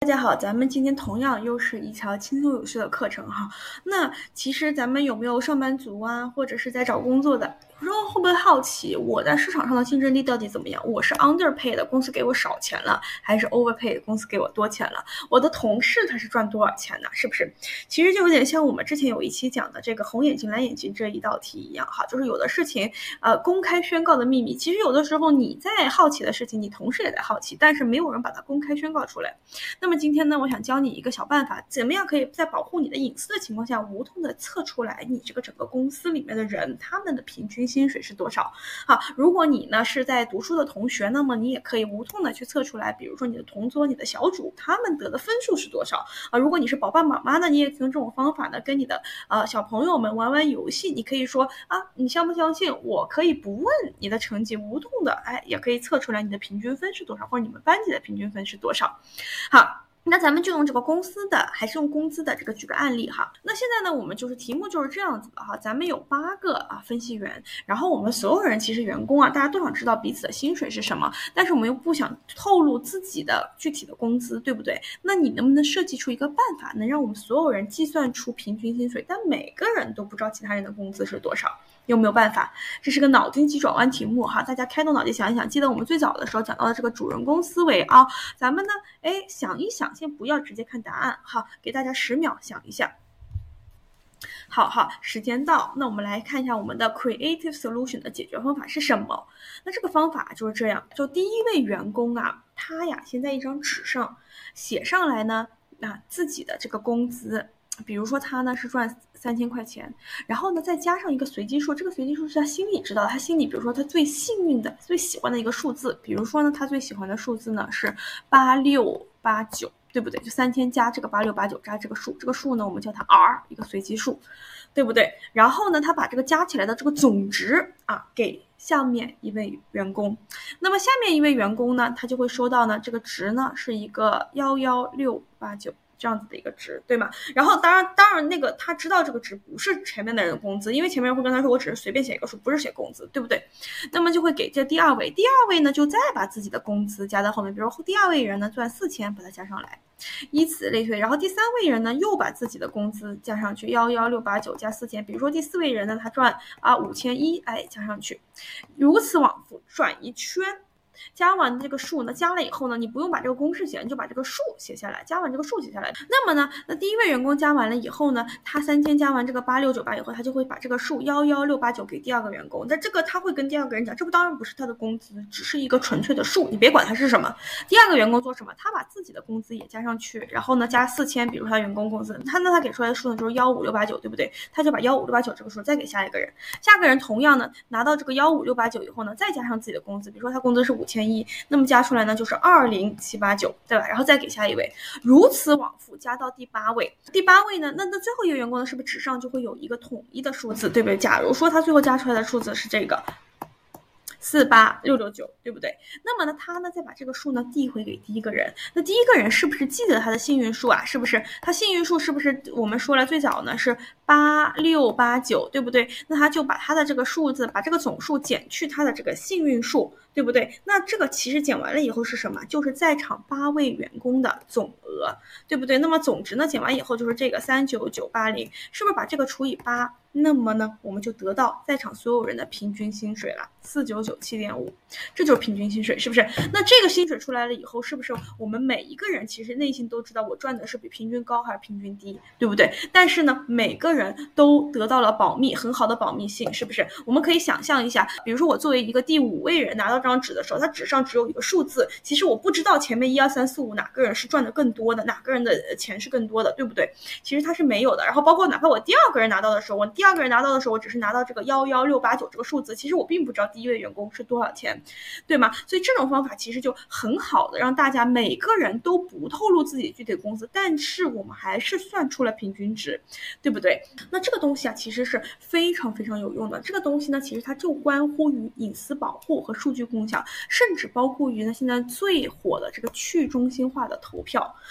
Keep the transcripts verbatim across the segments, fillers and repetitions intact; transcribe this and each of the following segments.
大家好，咱们今天同样又是一条轻松有趣的课程哈。那其实咱们有没有上班族啊，或者是在找工作的，有时候会不会好奇，我在市场上的竞争力到底怎么样？我是 underpay 的，公司给我少钱了，还是 overpay 的，公司给我多钱了？我的同事他是赚多少钱呢？是不是？其实就有点像我们之前有一期讲的这个红眼睛蓝眼睛这一道题一样哈，就是有的事情呃公开宣告的秘密，其实有的时候你在好奇的事情，你同事也在好奇，但是没有人把它公开宣告出来。那么今天呢，我想教你一个小办法，怎么样可以在保护你的隐私的情况下，无痛的测出来你这个整个公司里面的人他们的平均薪水是多少。好，如果你呢是在读书的同学，那么你也可以无痛的去测出来，比如说你的同桌、你的小组他们得的分数是多少啊？如果你是宝爸妈妈呢，你也可以用这种方法呢跟你的呃小朋友们玩玩游戏。你可以说啊，你相不相信我可以不问你的成绩，无痛的哎也可以测出来你的平均分是多少，或者你们班级的平均分是多少。好，那咱们就用这个公司的还是用工资的这个举个案例哈。那现在呢，我们就是题目就是这样子的哈。咱们有八个啊分析员，然后我们所有人其实员工啊，大家都想知道彼此的薪水是什么，但是我们又不想透露自己的具体的工资，对不对？那你能不能设计出一个办法，能让我们所有人计算出平均薪水，但每个人都不知道其他人的工资是多少？有没有办法？这是个脑筋急转弯题目哈，大家开动脑筋想一想。记得我们最早的时候讲到的这个主人公思维啊，咱们呢，哎，想一想，先不要直接看答案哈，给大家十秒想一下。好好，时间到，那我们来看一下我们的 creative solution 的解决方法是什么？那这个方法就是这样，就第一位员工啊，他呀先在一张纸上写上来呢，啊自己的这个工资。比如说他呢是赚三千块钱，然后呢再加上一个随机数，这个随机数是他心里知道的，他心里比如说他最幸运的、最喜欢的一个数字，比如说呢他最喜欢的数字呢是八六八九，对不对？就三千加这个八六八九加这个数，这个数呢我们叫它 R， 一个随机数，对不对？然后呢他把这个加起来的这个总值啊给下面一位员工，那么下面一位员工呢他就会收到呢这个值呢是一个幺幺六八九。这样子的一个值，对吗？然后当然，当然那个他知道这个值不是前面的人的工资，因为前面人会跟他说我只是随便写一个数，不是写工资，对不对？那么就会给这第二位，第二位呢就再把自己的工资加在后面，比如说第二位人呢赚四千，把它加上来，以此类推。然后第三位人呢又把自己的工资加上去，幺幺六八九加四千，比如说第四位人呢他赚啊五千一，哎加上去，如此往复转一圈。加完这个数呢，加了以后呢，你不用把这个公式写，你就把这个数写下来。加完这个数写下来，那么呢，那第一位员工加完了以后呢，他三千加完这个八六九八以后，他就会把这个数幺幺六八九给第二个员工。那这个他会跟第二个人讲，这不当然不是他的工资，只是一个纯粹的数，你别管它是什么。第二个员工做什么？他把自己的工资也加上去，然后呢加四千，比如他员工工资，他那他给出来的数呢就是幺五六八九，对不对？他就把幺五六八九这个数再给下一个人，下个人同样呢拿到这个幺五六八九以后呢，再加上自己的工资，比如说他工资是五千一，那么加出来呢就是二零七八九，对吧？然后再给下一位，如此往复，加到第八位。第八位呢，那那最后一个员工呢，是不是纸上就会有一个统一的数字，对不对？假如说他最后加出来的数字是这个。四八六六九，对不对？那么呢，他呢再把这个数呢递回给第一个人，那第一个人是不是记得他的幸运数啊？是不是？他幸运数是不是我们说了最早呢是八六八九，对不对？那他就把他的这个数字，把这个总数减去他的这个幸运数，对不对？那这个其实减完了以后是什么？就是在场八位员工的总额，对不对？那么总值呢减完以后就是这个三九九八零，是不是把这个除以八？那么呢，我们就得到在场所有人的平均薪水了，四九九七点五，这就是平均薪水，是不是？那这个薪水出来了以后，是不是我们每一个人其实内心都知道我赚的是比平均高还是平均低，对不对？但是呢，每个人都得到了保密，很好的保密性，是不是？我们可以想象一下，比如说我作为一个第五位人拿到这张纸的时候，它纸上只有一个数字，其实我不知道前面一二三四五哪个人是赚的更多的，哪个人的钱是更多的，对不对？其实它是没有的。然后包括哪怕我第二个人拿到的时候，我第二个人拿到的时候，我只是拿到这个幺幺六八九这个数字，其实我并不知道第一位员工是多少钱，对吗？所以这种方法其实就很好的让大家每个人都不透露自己具体的工资，但是我们还是算出了平均值，对不对？那这个东西啊，其实是非常非常有用的。这个东西呢，其实它就关乎于隐私保护和数据共享，甚至包括于呢现在最火的这个去中心化的投票。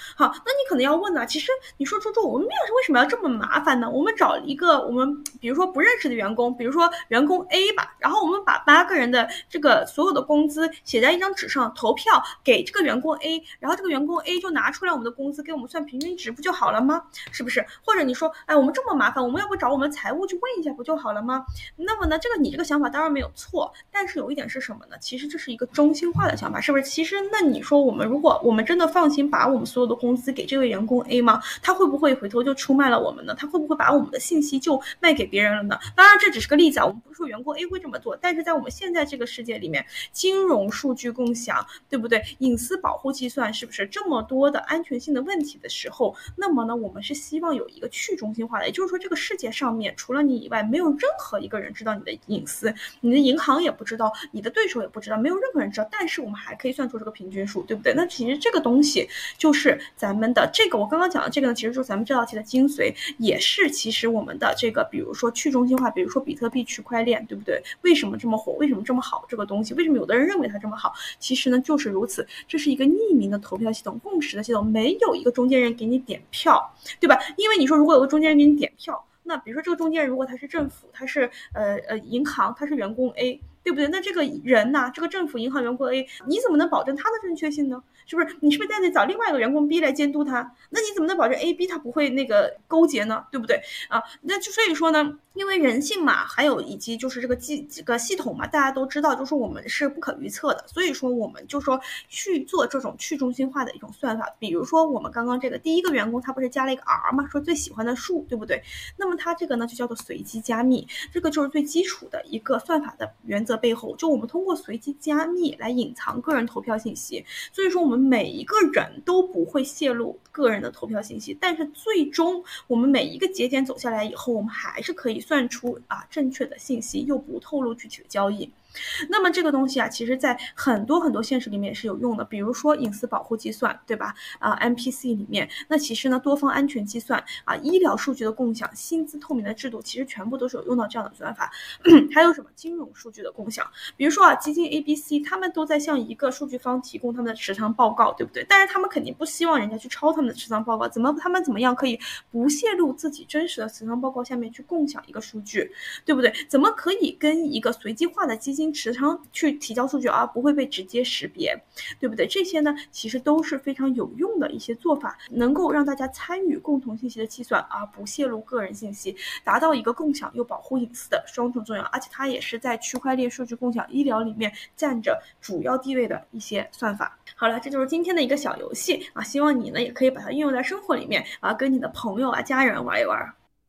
好，那你可能要问呢，其实你说猪猪，我们面试为什么要这么麻烦呢？我们找一个我们比如说不认识的员工，比如说员工 A 吧，然后我们把八个人的这个所有的工资写在一张纸上，投票给这个员工 A，然后这个员工 A 就拿出来我们的工资给我们算平均值，不就好了吗？是不是？或者你说，哎，我们这么麻烦，我们要不找我们财务去问一下不就好了吗？那么呢，这个你这个想法当然没有错，但是有一点是什么呢？其实这是一个中心化的想法，是不是？其实那你说我们如果我们真的放心把我们所有的工资给这位员工 A 吗？他会不会回头就出卖了我们呢？他会不会把我们的信息就卖给别人了呢？当然这只是个例子啊，我们不是说员工 A 会这么做，但是在我们现在这个世界里面，金融数据共享，对不对？隐私保护计算，是不是这么多的安全性的问题的时候，那么呢，我们是希望有一个去中心化的，也就是说这个世界上面除了你以外，没有任何一个人知道你的隐私，你的银行也不知道，你的对手也不知道，没有任何人知道，但是我们还可以算出这个平均数，对不对？那其实这个东西就是咱们的这个我刚刚讲的这个呢，其实就是咱们这道题的精髓，也是其实我们的这个比如说去中心化，比如说比特币区块链，对不对？为什么这么火？为什么这么好？这个东西为什么有的人认为它这么好？其实呢就是如此，这是一个匿名的投票系统，共识的系统，没有一个中间人给你点票，对吧？因为你说如果有个中间人给你点票，那比如说这个中间人如果他是政府，他是呃呃银行，他是员工 A，对不对？那这个人呐、啊，这个政府银行员工 A，你怎么能保证他的正确性呢？是不是？你是不是再得找另外一个员工 B 来监督他？那你怎么能保证 A、B 他不会那个勾结呢？对不对啊？那就所以说呢，因为人性嘛，还有以及就是这个几几个系统嘛，大家都知道，就是我们是不可预测的，所以说我们就说去做这种去中心化的一种算法。比如说我们刚刚这个第一个员工，他不是加了一个 R 嘛，说最喜欢的数，对不对？那么它这个呢就叫做随机加密，这个就是最基础的一个算法的原则背后，就我们通过随机加密来隐藏个人投票信息，所以说我们每一个人都不会泄露个人的投票信息，但是最终我们每一个节点走下来以后，我们还是可以算出啊正确的信息，又不透露具体的交易。那么这个东西啊，其实在很多很多现实里面也是有用的，比如说隐私保护计算，对吧？啊 ，M P C 里面，那其实呢多方安全计算啊，医疗数据的共享，薪资透明的制度，其实全部都是有用到这样的算法。还有什么金融数据的共享，比如说啊，基金 A B C 他们都在向一个数据方提供他们的持仓报告，对不对？但是他们肯定不希望人家去抄他们的持仓报告，怎么他们怎么样可以不泄露自己真实的持仓报告下面去共享一个数据，对不对？怎么可以跟一个随机化的基金持仓去提交数据而不会被直接识别，对不对？这些呢其实都是非常有用的一些做法，能够让大家参与共同信息的计算而不泄露个人信息，达到一个共享又保护隐私的双重作用，而且它也是在区块链数据共享医疗里面占着主要地位的一些算法。好了，这就是今天的一个小游戏啊，希望你呢也可以把它运用在生活里面啊，跟你的朋友啊家人玩一玩。